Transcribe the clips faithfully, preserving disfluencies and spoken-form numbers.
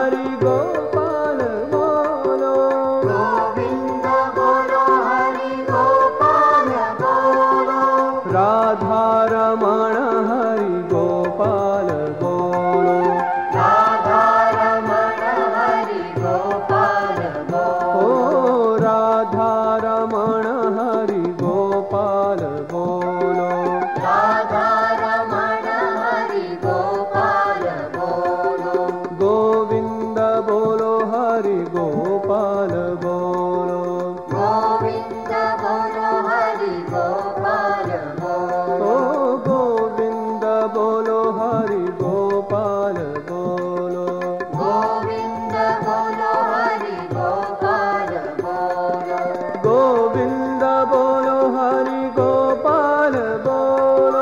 हरि गोपाल बोलो। गोविंद बोलो हरि गोपाल बोलो। राधा रमण हरि गोपाल बोलो। राधा रमण हरि गोपाल बोलो। ओ राधा रमण हरि गोपाल बोलो। राधा रमण हरि गोपाल बोलो। गोविंद बोलो हरि गोपाल बोलो। गोविंद बोलो हरि गोपाल बोलो। ओ गोविंद बोलो हरि गोपाल बोलो। गोविंद बोलो हरि गोपाल बोलो। गोविंद बोलो हरि गोपाल बोलो।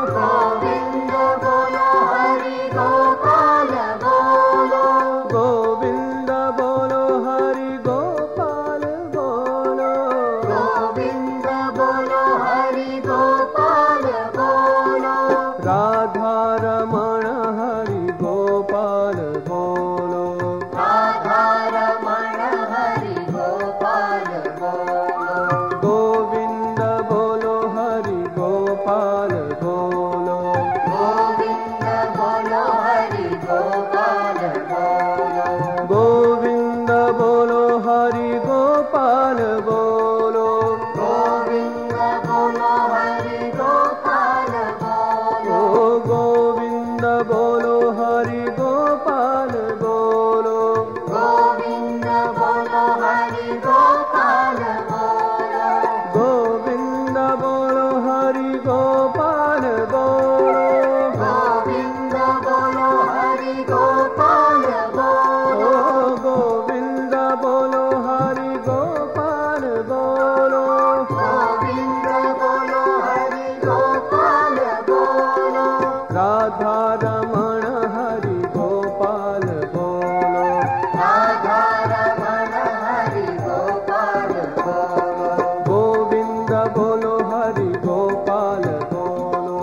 गोविंद बोलो हरि गोपाल बोलो। गोविंद बोलो हरि गोपाल बोलो। गोविंद बोलो हरि गोपाल बोलो। राधा रमण हरि गोपाल बोलो। राधा रमण हरि गोपाल बोलो। गोविंद बोलो हरि गोपाल बोलो। गोविंद बोलो हरि गोपाल बोलो। गोविंद बोलो हरि गोपाल बोलो। गोविंद बोलो हरि गोपाल बोलो। ओ गोविंद बोलो हरि गोपाल बोलो। गोविंद बोलो हरि गोपाल बोलो। गोविंद बोलो हरि गोपाल बोलो। गोविंद बोलो हरि गोपाल बोलो। ओ गोविंद बोलो हरि गोपाल बोलो। गोविंद बोलो हरि गोपाल बोलो। राधा रमण हरि गोपाल बोलो। राधा रमण हरि गोपाल बोलो। गोविंद बोलो हरि गोपाल बोलो।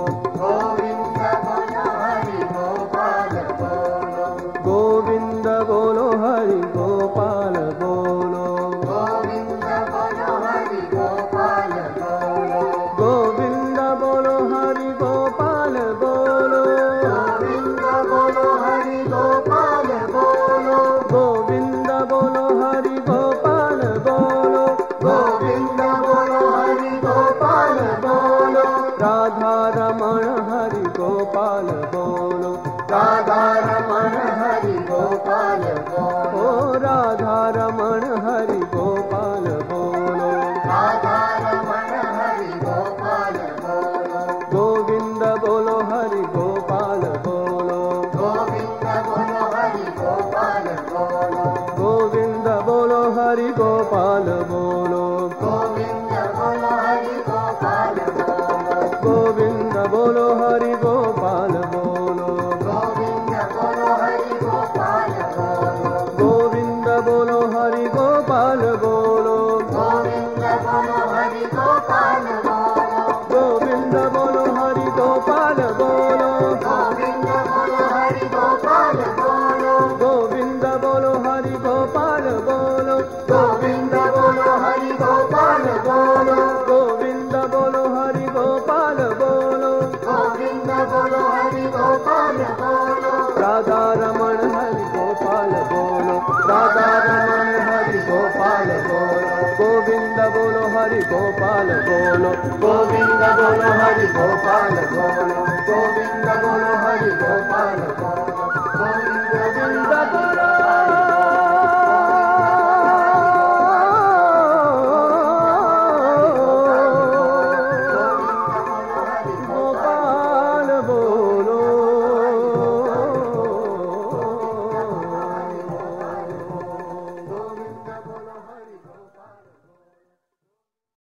गोविंद बोलो हरि गोपाल बोलो। गोविंद बोलो हरि गोपाल बोलो। गोविंद बोलो हरि गोपाल बोलो। गोविंद बोलो हरि गोपाल बोलो। गोविंद बोलो हरि गोपाल बोलो। गोविंद बोलो हरि गोपाल बोलो। गोविंद बोलो हरि गोपाल बोलो। राधा रमण हरि गोपाल बोलो। राधा रमण हरि गोपाल बोलो। ओ राधा रमण हरि गोपाल बोलो। राधा रमण हरि गोपाल बोलो। गोविंद बोलो हरि गोपाल बोलो। गोविंद बोलो हरि गोपाल बोलो। गोविंद बोलो हरि गोपाल बोलो। गोविंद बोलो हरि गोपाल बोलो। गोविंद बोलो हरि गोपाल बोलो। गोविंद बोलो हरि गोपाल बोलो। गोविंद बोलो हरि गोपाल बोलो। गोविंद बोलो हरि गोपाल बोलो। गोविंद बोलो हरि गोपाल बोलो। गोविंद बोलो हरि गोपाल बोलो। गोविंद बोलो हरि गोपाल बोलो। गोविंद बोलो हरि गोपाल बोलो। गोविंद बोलो हरि गोपाल बोलो। गोविंद बोलो हरि गोपाल बोलो। राधा रमण हरि गोपाल बोलो। राधा रमण हरि गोपाल बोलो। गोविंद बोलो हरि गोपाल बोलो। गोविंद बोलो हरि गोपाल बोलो। गोविंद बोलो हरि गोपाल बोलो।